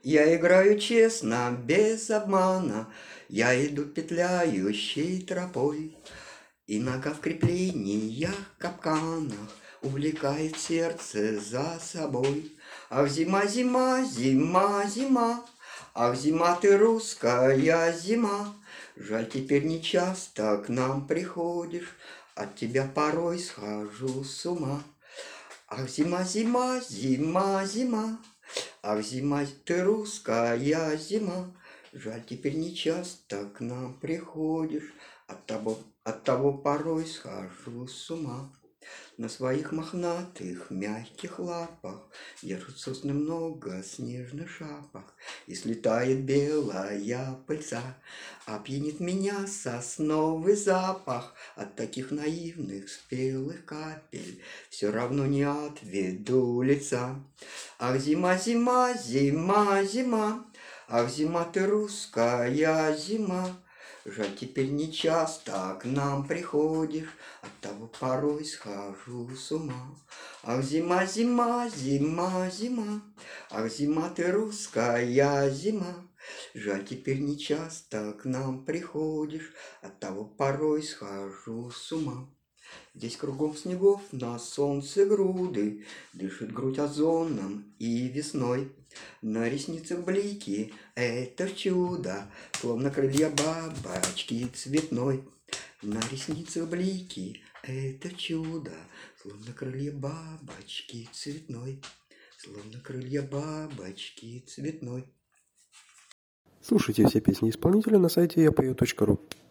Я играю честно, без обмана, я иду петляющей тропой, и нога в креплениях, капканах увлекает сердце за собой. Ах, зима, зима, зима, зима, ах, зима ты русская зима, жаль, теперь не часто к нам приходишь, от тебя порой схожу с ума. Ах, зима, зима, зима, зима, ах, зима ты русская зима, жаль, теперь не часто к нам приходишь, от того порой схожу с ума. На своих мохнатых мягких лапах держат сосны много снежных шапок, и слетает белая пыльца, опьянит меня сосновый запах. От таких наивных спелых капель все равно не отведу лица. Ах, зима, зима, зима, зима, ах, зима ты русская зима, жаль, теперь не часто к нам приходишь, оттого порой схожу с ума. Ах, зима, зима, зима, зима, ах, зима ты русская зима, жаль, теперь не часто к нам приходишь, оттого порой схожу с ума. Здесь кругом снегов, на солнце груды, дышит грудь озоном и весной. На ресницах блики, это чудо, словно крылья бабочки цветной. На ресницах блики, это чудо, словно крылья бабочки цветной. Словно крылья бабочки цветной. Слушайте все песни исполнителя на сайте yapою.ru.